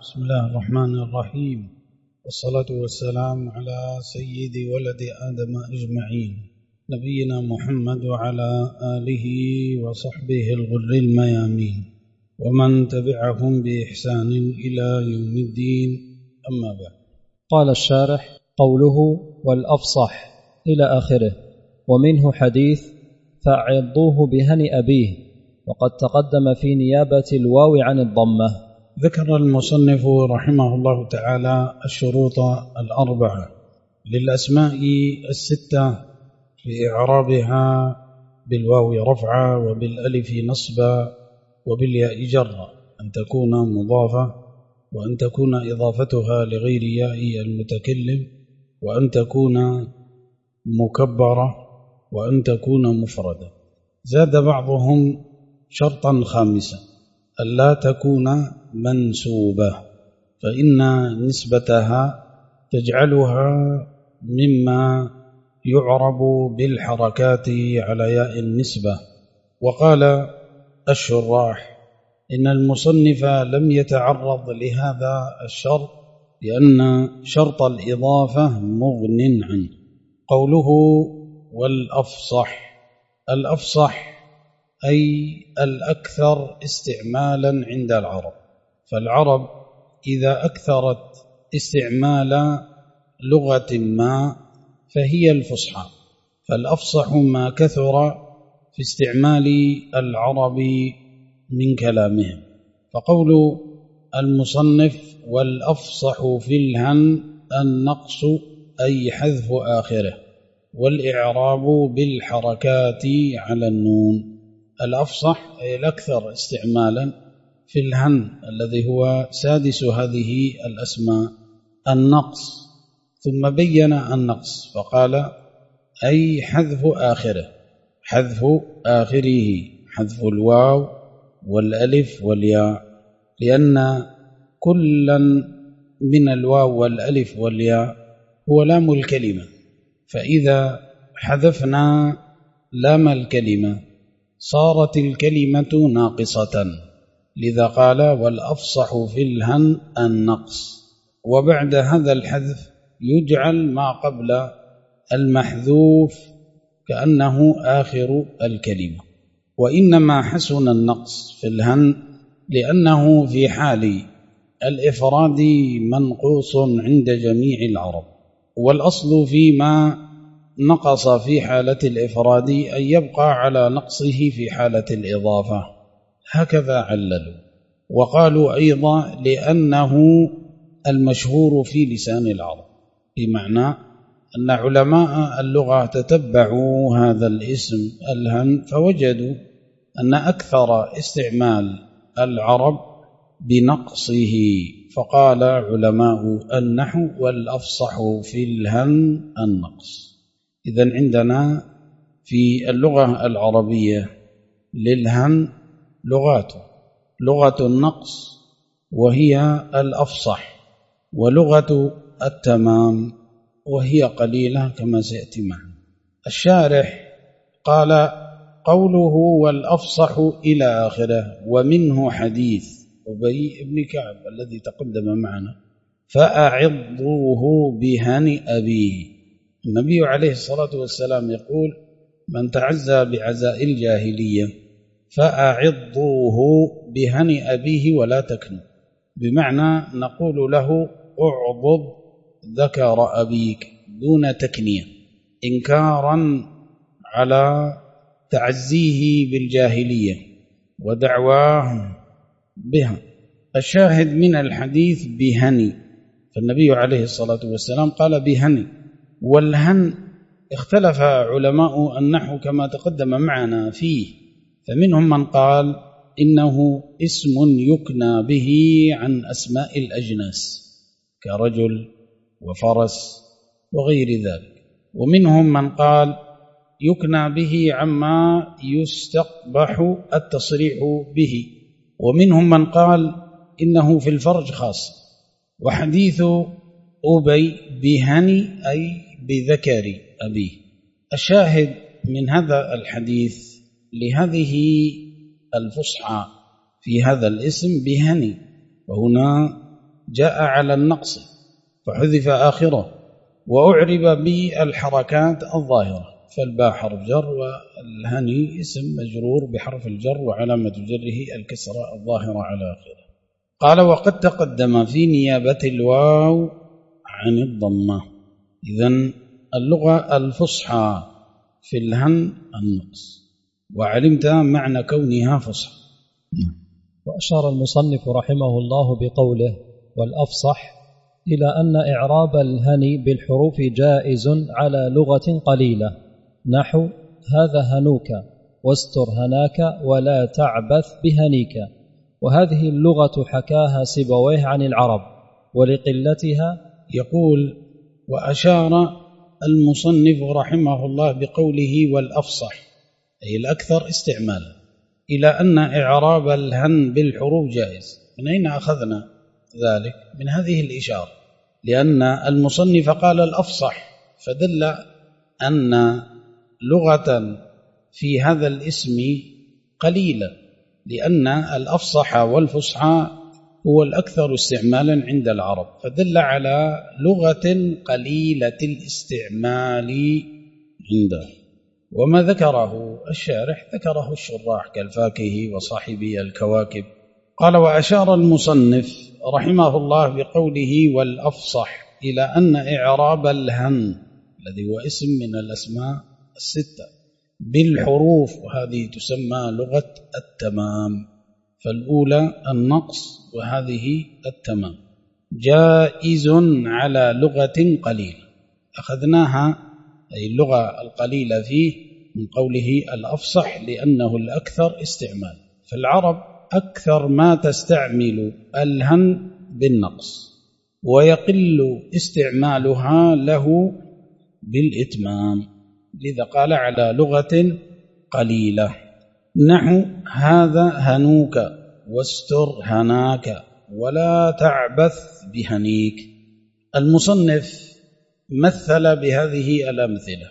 بسم الله الرحمن الرحيم، والصلاة والسلام على سيد ولد آدم أجمعين، نبينا محمد وعلى آله وصحبه الغر الميامين، ومن تبعهم بإحسان إلى يوم الدين، أما بعد. قال الشارح: قوله والأفصح إلى آخره، ومنه حديث فأعضوه بهني أبيه، وقد تقدم في نيابة الواو عن الضمة. ذكر المصنف رحمه الله تعالى الشروط الأربعة للأسماء الستة في إعرابها بالواو رفعا، وبالألف نصبا، وبالياء جرا، أن تكون مضافة، وأن تكون إضافتها لغير ياء المتكلم، وأن تكون مكبرة، وأن تكون مفردة. زاد بعضهم شرطا خامسا: ألا تكون منسوبة، فإن نسبتها تجعلها مما يعرب بالحركات على ياء النسبة. وقال الشراح إن المصنف لم يتعرض لهذا الشرط لأن شرط الإضافة مغن عنه. قوله والأفصح، الأفصح أي الأكثر استعمالا عند العرب، فالعرب إذا أكثرت استعمال لغة ما فهي الفصحى، فالأفصح ما كثر في استعمال العرب من كلامهم. فقول المصنف والأفصح في الهن النقص أي حذف آخره، والإعراب بالحركات على النون. الأفصح أي الأكثر استعمالا في الهن الذي هو سادس هذه الأسماء، النقص، ثم بين النقص فقال أي حذف آخره، حذف آخره، حذف الواو والألف والياء، لأن كلا من الواو والألف والياء هو لام الكلمة، فإذا حذفنا لام الكلمة صارت الكلمة ناقصة، لذا قال والأفصح في الهن النقص. وبعد هذا الحذف يجعل ما قبل المحذوف كأنه آخر الكلمة. وإنما حسن النقص في الهن لأنه في حال الإفراد منقوص عند جميع العرب، والأصل فيما نقص في حالة الإفراد أن يبقى على نقصه في حالة الإضافة، هكذا عللوا. وقالوا أيضا لأنه المشهور في لسان العرب، بمعنى أن علماء اللغة تتبعوا هذا الاسم الهن فوجدوا أن أكثر استعمال العرب بنقصه، فقال علماء النحو والأفصح في الهن النقص. إذن عندنا في اللغة العربية للهن لغات: لغة النقص وهي الأفصح، ولغة التمام وهي قليلة كما سيأتي معنا. الشارح قال قوله والأفصح إلى آخره، ومنه حديث أبي بن كعب الذي تقدم معنا فأعضوه بهن أبيه. النبي عليه الصلاة والسلام يقول من تعزى بعزاء الجاهلية فأعضوه بهن أبيه ولا تكنوا، بمعنى نقول له أعضض ذكر أبيك دون تكنية، إنكارا على تعزيه بالجاهلية ودعواه بها. الشاهد من الحديث بهني، فالنبي عليه الصلاة والسلام قال بهني. والهن اختلف علماء النحو كما تقدم معنا فيه، فمنهم من قال إنه اسم يكنى به عن أسماء الأجناس كرجل وفرس وغير ذلك، ومنهم من قال يكنى به عما يستقبح التصريح به، ومنهم من قال إنه في الفرج خاص. وحديث أبي بهني أي بذكر أبيه. الشاهد من هذا الحديث لهذه الفصحى في هذا الاسم بهني، وهنا جاء على النقص فحذف آخره وأعرب بالحركات الظاهرة، فالباء حرف جر والهني اسم مجرور بحرف الجر وعلامة جره الكسرة الظاهرة على آخره. قال وقد تقدم في نيابة الواو عن الضمة. إذن اللغة الفصحى في الهن النقص، وعلمت معنى كونها فصحى. وأشار المصنف رحمه الله بقوله والأفصح إلى أن إعراب الهني بالحروف جائز على لغة قليلة، نحو هذا هنوك واستر هناك ولا تعبث بهنيك. وهذه اللغة حكاها سيبويه عن العرب ولقلتها. يقول وأشار المصنف رحمه الله بقوله والأفصح أي الأكثر استعمالا إلى أن إعراب الهن بالحروف جائز. من أين أخذنا ذلك؟ من هذه الإشارة، لأن المصنف قال الأفصح فدل أن لغة في هذا الاسم قليلة، لأن الأفصح والفصحى هو الأكثر استعمالا عند العرب، فدل على لغة قليلة الاستعمال عنده. وما ذكره الشارح ذكره الشراح كالفاكهي وصاحبي الكواكب. قال وأشار المصنف رحمه الله بقوله والأفصح إلى أن إعراب الهن الذي هو اسم من الأسماء الستة بالحروف، وهذه تسمى لغة التمام، فالأولى النقص وهذه التمام، جائز على لغة قليلة. أخذناها أي اللغة القليلة فيه من قوله الأفصح لأنه الأكثر استعمال، فالعرب أكثر ما تستعمل الهن بالنقص ويقل استعمالها له بالإتمام، لذا قال على لغة قليلة، نحو هذا هنوك واستر هناك ولا تعبث بهنيك. المصنف مثل بهذه الأمثلة: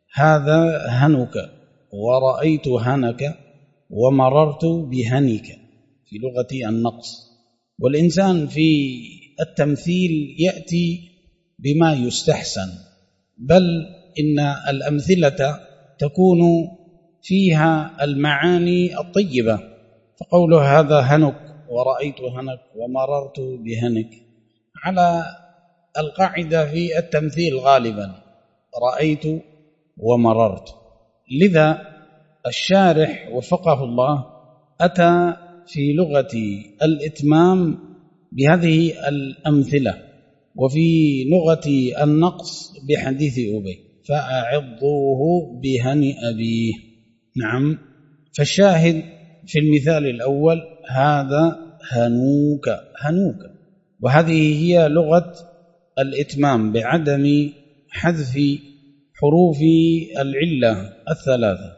هذا هنك ورأيت هنك ومررت بهنك في لغة النقص. والإنسان في التمثيل يأتي بما يستحسن، بل إن الأمثلة تكون فيها المعاني الطيبة، فقوله هذا هنك ورأيت هنك ومررت بهنك على القاعدة في التمثيل غالبا رأيت ومررت. لذا الشارح وفقه الله أتى في لغة الإتمام بهذه الأمثلة، وفي لغة النقص بحديث أبي فأعضوه بهن أبيه. نعم، فالشاهد في المثال الأول هذا هنوك هنوك، وهذه هي لغة الإتمام بعدم حذف حروف العلة الثلاثة،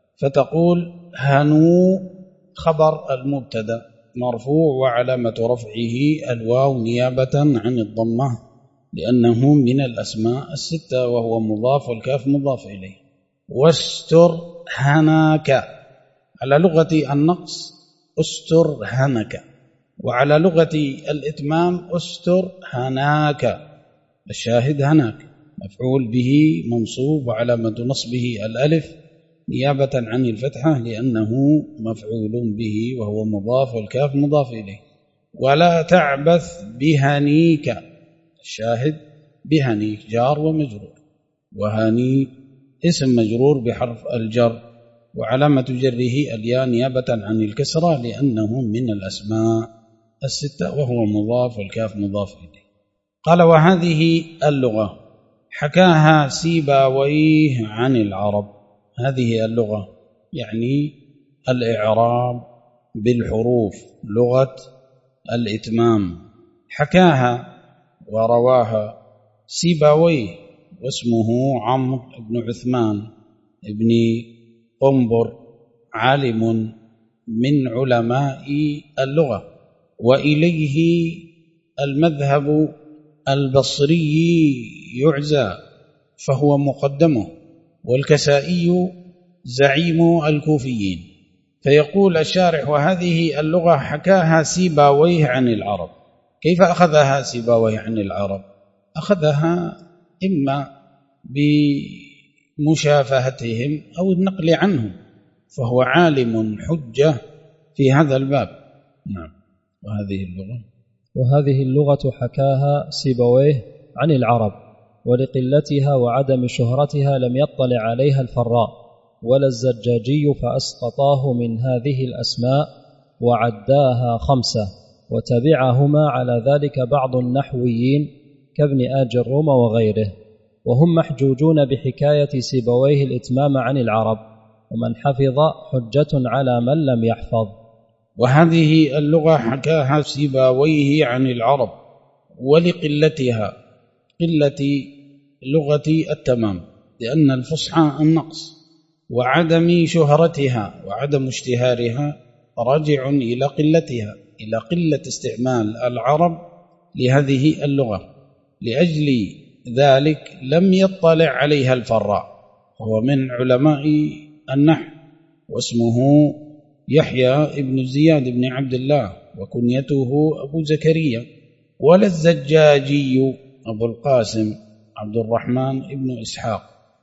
فتقول هنو خبر المبتدا مرفوع وعلامة رفعه الواو نيابة عن الضمة لأنه من الأسماء الستة وهو مضاف والكاف مضاف إليه. واستر هناك على لغة النقص استر هنك، وعلى لغة الإتمام استر هناك. الشاهد هناك مفعول به منصوب وعلامة نصبه الألف نيابة عن الفتحة لأنه مفعول به وهو مضاف والكاف مضاف إليه. ولا تعبث بهنيك، الشاهد بهنيك جار ومجرور، وهني اسم مجرور بحرف الجر وعلامة جره الياء نيابة عن الكسرة لأنه من الأسماء الستة وهو مضاف والكاف مضاف إليه. قال وهذه اللغة حكاها سيبويه عن العرب. هذه اللغة يعني الإعراب بالحروف لغة الإتمام حكاها ورواها سيبويه، واسمه عمرو بن عثمان بن قنبر، عالم من علماء اللغة، وإليه المذهب البصري يعزى فهو مقدمه، والكسائي زعيم الكوفيين. فيقول الشارح وهذه اللغة حكاها سيبويه عن العرب. كيف أخذها سيبويه عن العرب؟ أخذها إما بمشافهتهم أو النقل عنهم، فهو عالم حجة في هذا الباب. نعم. وهذه اللغة حكاها سيبويه عن العرب، ولقلتها وعدم شهرتها لم يطلع عليها الفراء ولا الزجاجي، فأسقطاه من هذه الأسماء وعداها 5، وتبعهما على ذلك بعض النحويين كابن آج الروم وغيره، وهم محجوجون بحكاية سيبويه الإتمام عن العرب، ومن حفظ حجة على من لم يحفظ. وهذه اللغة حكاها سيبويه عن العرب ولقلتها، قلة لغة التمام، لأن الفصحى النقص، وعدم شهرتها وعدم اشتهارها راجع إلى قلتها، إلى قلة استعمال العرب لهذه اللغة. لأجل ذلك لم يطلع عليها الفراء، هو من علماء النحو، واسمه يحيى ابن زياد بن عبد الله، وكنيته أبو زكريا، ولا الزجاجي أبو القاسم عبد الرحمن ابن إسحاق،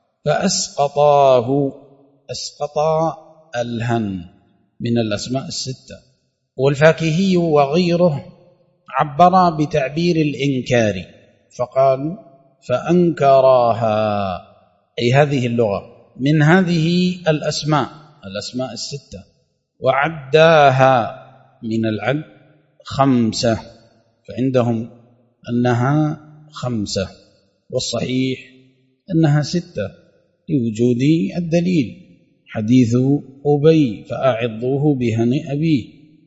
فأسقطاه، أسقط الهن من الأسماء 6. والفاكهي وغيره عبر بتعبير الإنكار، فقال فأنكراها، أي هذه اللغة من هذه الأسماء 6، وعداها من العد 5، فعندهم أنها 5، والصحيح أنها 6 لوجود الدليل، حديث أبي فأعضوه بهنئ أبيه.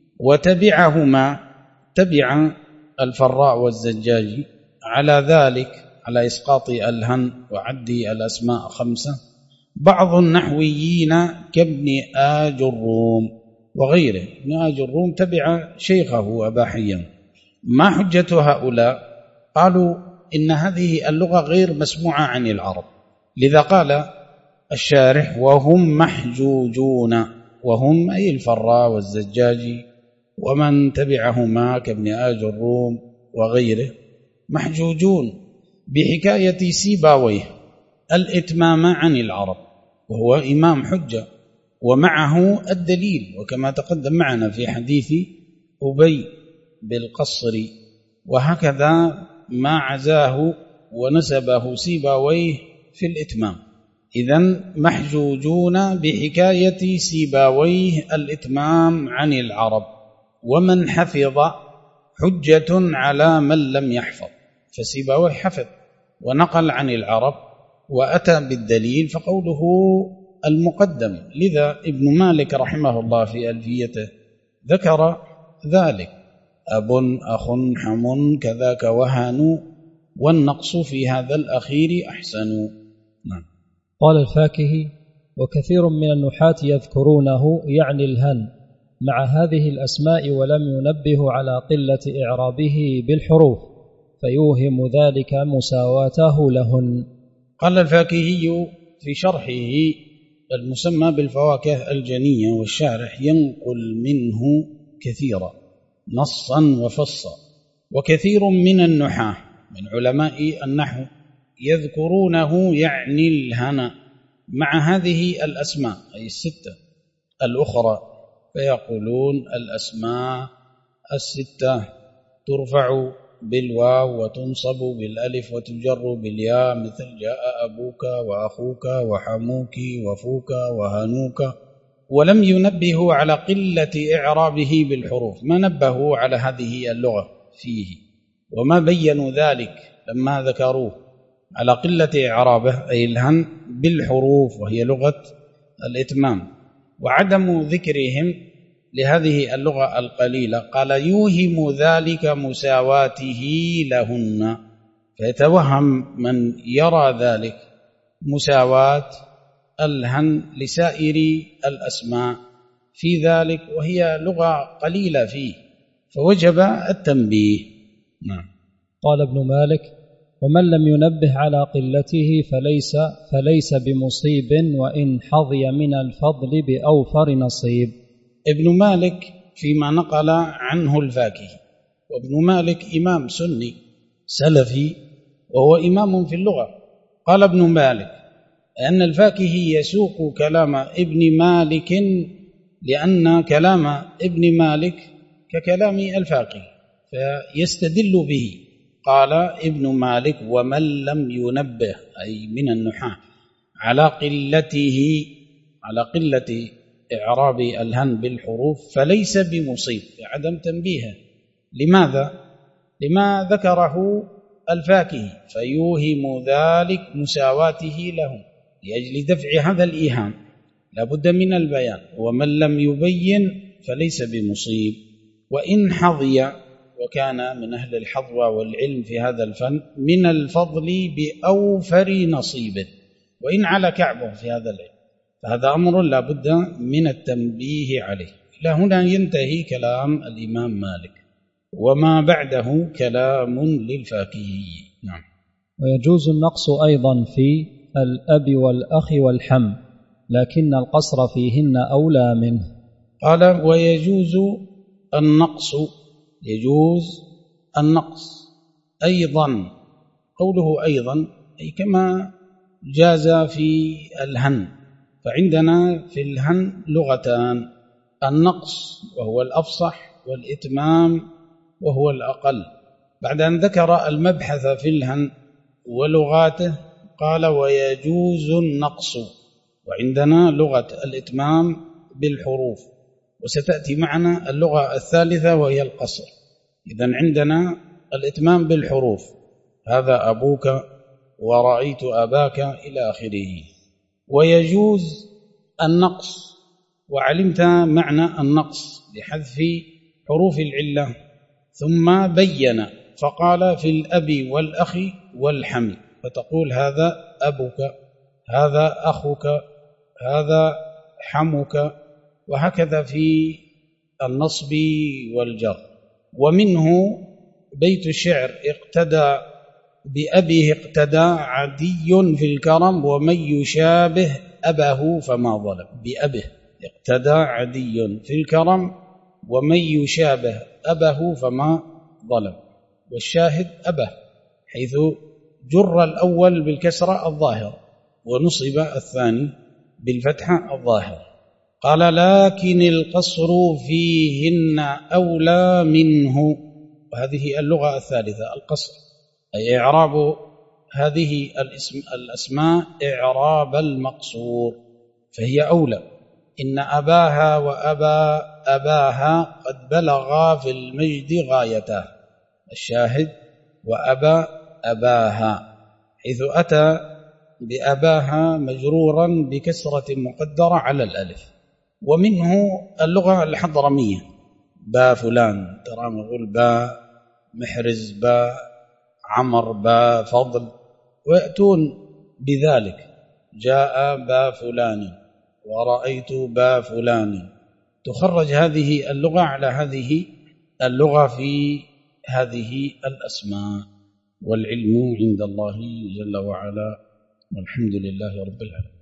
وتبعهما، تبع الفراء والزجاجي على ذلك، على إسقاط الهن وعد الأسماء 5، بعض النحويين كابن آج الروم وغيره. ابن آج الروم تبع شيخه أبا حيان. ما حجة هؤلاء؟ قالوا إن هذه اللغة غير مسموعة عن العرب، لذا قال الشارح وهم محجوجون، وهم أي الفراء والزجاجي ومن تبعهما كابن آج الروم وغيره، محجوجون بحكاية سيبويه الإتمام عن العرب، وهو إمام حجة ومعه الدليل، وكما تقدم معنا في حديث أبي بالقصر، وهكذا ما عزاه ونسبه سيبويه في الإتمام. إذن محجوجون بحكاية سيبويه الإتمام عن العرب، ومن حفظ حجة على من لم يحفظ، فسيبويه حفظ ونقل عن العرب وأتى بالدليل، فقوله المقدم. لذا ابن مالك رحمه الله في ألفيته ذكر ذلك: أب أخ حم كذاك وهن، والنقص في هذا الأخير أحسن. نعم. قال الفاكهي: وكثير من النحاة يذكرونه يعني الهن مع هذه الأسماء، ولم ينبه على قلة إعرابه بالحروف، فيوهم ذلك مساواته لهن. قال الفاكهي في شرحه المسمى بالفواكه الجنية، والشارح ينقل منه كثيرا نصا وفصا. وكثير من النحاة من علماء النحو يذكرونه يعني الهنا مع هذه الأسماء أي 6 الأخرى، فيقولون الأسماء 6 ترفع بالواو وتنصب بالألف وتجر بالياء، مثل جاء أبوك وأخوك وحموك وفوك وهنوك، ولم ينبهوا على قلة إعرابه بالحروف، ما نبهوا على هذه اللغة فيه، وما بينوا ذلك لما ذكروه على قلة إعرابه أي الهن بالحروف، وهي لغة الإتمام، وعدم ذكرهم لهذه اللغة القليلة. قال يوهم ذلك مساواته لهن، فيتوهم من يرى ذلك مساواة الهن لسائر الأسماء في ذلك، وهي لغة قليلة فيه، فوجب التنبيه. نعم. قال ابن مالك: ومن لم ينبه على قلته فليس بمصيب، وإن حظي من الفضل بأوفر نصيب. ابن مالك فيما نقل عنه الفاكهي وابن مالك إمام سني سلفي وهو إمام في اللغة. قال ابن مالك أن الفاكهي يسوق كلام ابن مالك لأن كلام ابن مالك ككلام الفاكهي فيستدل به. قال ابن مالك ومن لم ينبه أي من النحاة على قلة إعراب الهن بالحروف فليس بمصيب بعدم تنبيهه. لماذا؟ لما ذكره الفاكهي فيوهم ذلك مساواته له لأجل دفع هذا الإيهام لابد من البيان. ومن لم يبين فليس بمصيب وإن حظي وكان من أهل الحظوة والعلم في هذا الفن من الفضل بأوفر نصيب وإن على كعبه في هذا العلم فهذا أمر لابد من التنبيه عليه. إلى هنا ينتهي كلام الإمام مالك وما بعده كلام للفاكهي. نعم. ويجوز النقص أيضا في الأب والأخ والحم لكن القصر فيهن أولى منه. قال ويجوز النقص، يجوز النقص أيضا. قوله أيضا أي كما جاز في الهن. فعندنا في الهن لغتان، النقص وهو الأفصح والإتمام وهو الأقل. بعد أن ذكر المبحث في الهن ولغاته قال ويجوز النقص. وعندنا لغة الإتمام بالحروف وستأتي معنا اللغة الثالثة وهي القصر. إذن عندنا الإتمام بالحروف هذا أبوك ورأيت أباك إلى آخره. ويجوز النقص وعلمت معنى النقص بحذف حروف العلة ثم بين فقال في الأب والأخ والحم فتقول هذا أبوك هذا أخوك هذا حمك وهكذا في النصب والجر. ومنه بيت الشعر اقتدى بأبيه اقتدى عدي في الكرم ومن يشابه أبه فما ظلم. بأبه اقتدى عدي في الكرم ومن يشابه أبه فما ظلم. والشاهد أبه حيث جر الأول بالكسرة الظاهرة ونصب الثاني بالفتحة الظاهرة. قال لكن القصر فيهن أولى منه. وهذه اللغة الثالثة القصر أي إعراب هذه الأسماء إعراب المقصور فهي أولى. إن أباها وأبا أباها قد بلغا في المجد غايته. الشاهد وأبا أباها حيث أتى بأباها مجرورا بكسرة مقدرة على الألف. ومنه اللغة الحضرمية با فلان ترى نقول با محرز با عمر با فضل ويأتون بذلك جاء با فلان ورأيت با فلان. تخرج هذه اللغة على هذه اللغة في هذه الأسماء والعلم عند الله جل وعلا والحمد لله رب العالمين.